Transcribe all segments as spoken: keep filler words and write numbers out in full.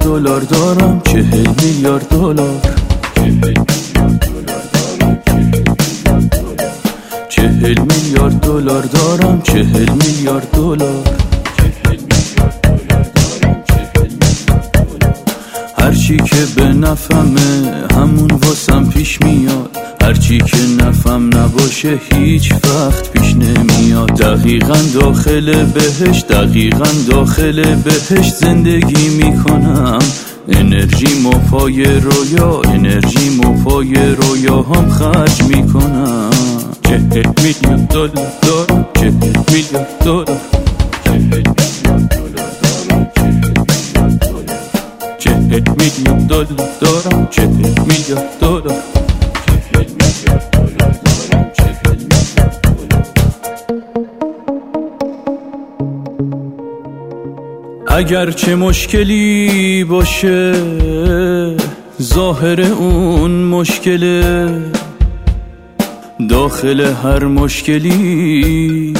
دلار دارم، چهل میلیارد دلار. چهل میلیارد دلار دارم، چهل میلیارد دلار. هرچی که به نفهمه همون واسم پیش میاد، هرچی که نفهم نباشه هیچ وقت پیش نمیاد. دقیقاً داخل بهش، دقیقاً داخل بهش زندگی میکنم. انرژی مو پای رویا، انرژی مو پای رویا هم خرج میکنم. چهل میلیون دلار دارم، چهل میلیارد دلار. چهل میلیون دلار دارم، چهل میلیارد دلار. اگر چه مشکلی باشه ظاهر اون مشکله، داخل هر مشکلی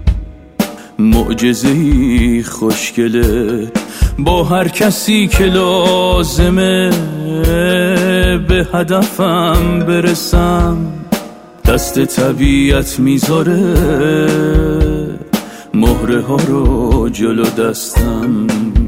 معجزه‌ای خوشگله. با هر کسی که لازمه به هدفم برسم، دست طبیعت میذاره مهره ها رو جلو دستم.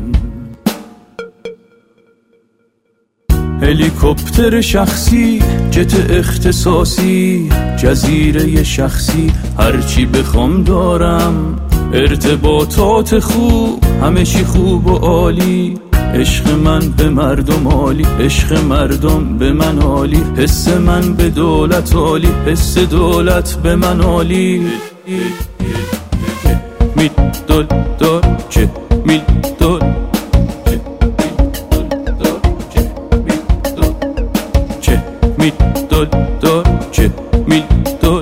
هلیکوپتر شخصی، جت اختصاصی، جزیره شخصی، هرچی بخوام دارم. ارتباطات خوب، همه چی خوب و عالی. عشق من به مردم عالی، عشق مردم به من عالی. حس من به دولت عالی، حس دولت به من عالی. میل دل دار، چه میل دل، چه میل دل دار، چه میل دل.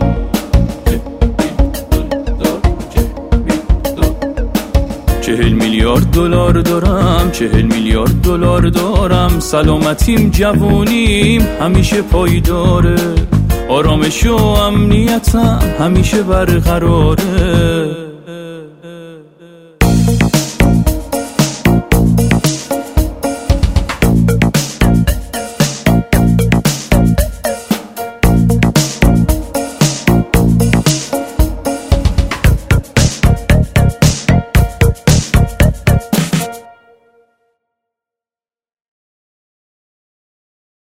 چهل میلیارد دلار دارم، چهل میلیارد دلار دارم. سلامتیم جوونیم همیشه پایداره، آرامش و امنیتم همیشه برقراره.